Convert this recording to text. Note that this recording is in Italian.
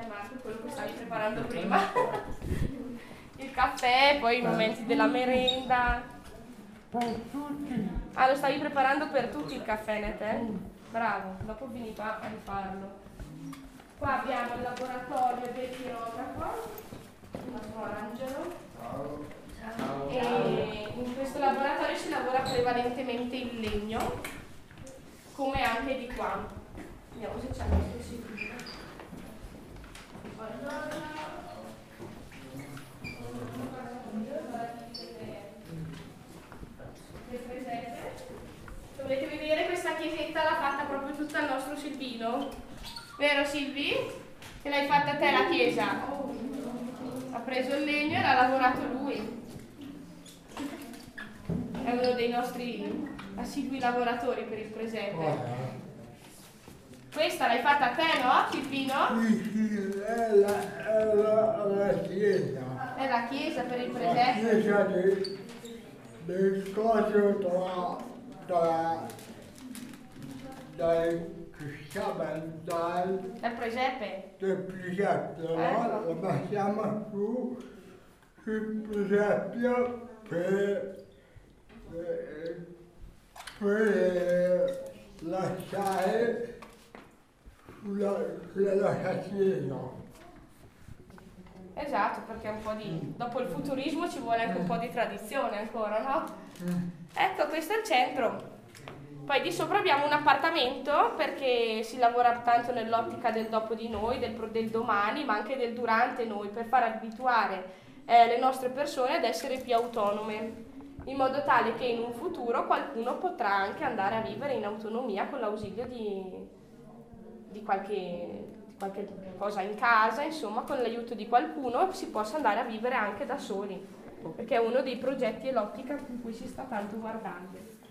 Marco, quello che stavi preparando prima. Il caffè, poi i momenti della merenda. Per tutti. Ah, lo stavi preparando per tutti il caffè, ne te? Bravo, dopo vieni qua a rifarlo. Qua abbiamo il laboratorio del chirografo, il nostro Angelo. E in questo laboratorio si lavora prevalentemente in legno, come anche di qua. Vediamo se c'è questo sicuro. Volete vedere questa chiesetta l'ha fatta proprio tutta il nostro Silvino? Vero Silvi? Che l'hai fatta te la chiesa? Ha preso il legno e l'ha lavorato lui. È uno dei nostri assidui lavoratori per il presepe. Questa l'hai fatta a te, no, Silvino? Sì, è la chiesa. È la chiesa per il La presepe. chiesa del coso Dal presepe? del presepio, Ecco. no? La mettiamo su sul presepio per lasciare sulla chiesa. Esatto, perché un po' di... dopo il futurismo ci vuole anche un po' di tradizione ancora, no? Ecco, questo è il centro. Poi di sopra abbiamo un appartamento perché si lavora tanto nell'ottica del dopo di noi, del domani, ma anche del durante noi, per far abituare le nostre persone ad essere più autonome, in modo tale che in un futuro qualcuno potrà anche andare a vivere in autonomia con l'ausilio di qualche cosa in casa, insomma, con l'aiuto di qualcuno si possa andare a vivere anche da soli, perché è uno dei progetti e l'ottica in cui si sta tanto guardando.